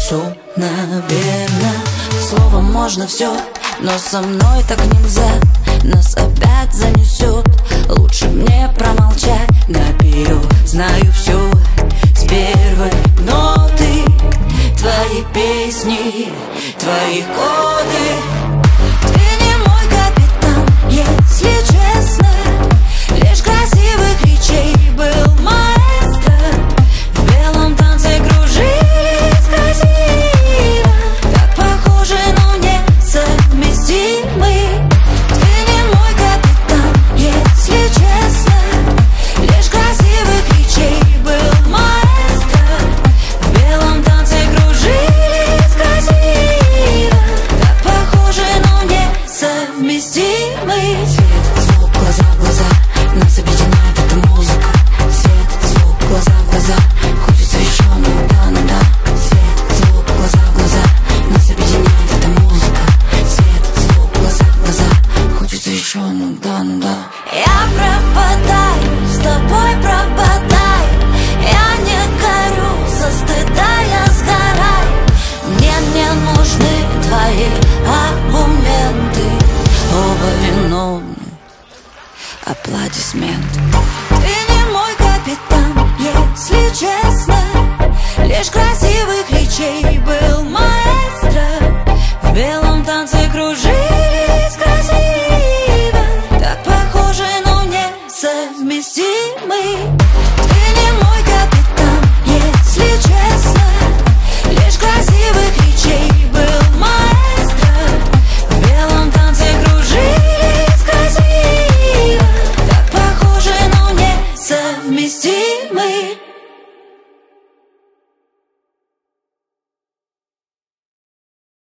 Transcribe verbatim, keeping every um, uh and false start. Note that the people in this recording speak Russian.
все, наверное. Словом можно все, но со мной так нельзя. Нас опять занесет, лучше мне промолчать наперед. Знаю все с первой ноты. Твои песни, твои коды. Ты не мой капитан, если честно. Лишь красивых речей был маэстро. В белом танце кружились красиво. Так похожи, но несовместимы. Ты не мой капитан, если честно. Лишь красивых речей был маэстро. В белом танце кружились красиво. Так похожи, но несовместимы. Свет, звук, глаза в глаза. Нас объединяет эта музыка. Свет, звук, глаза в глаза. Хочется еще, ну да, ну да. Свет, звук, глаза в глаза. Нас объединяет эта музыка. Свет, звук, глаза в глаза. Хочется еще, ну да, ну да. Я пропадаю, с тобой пропадаю. Я не горю, со стыда я сгораю. Мне не нужны твои аргументы. Оба виновны. Аплодисменты. Ты не мой капитан, если честно. Лишь красивых речей был маэстро. В белом танце кружились красиво. Так похожи, но несовместимы.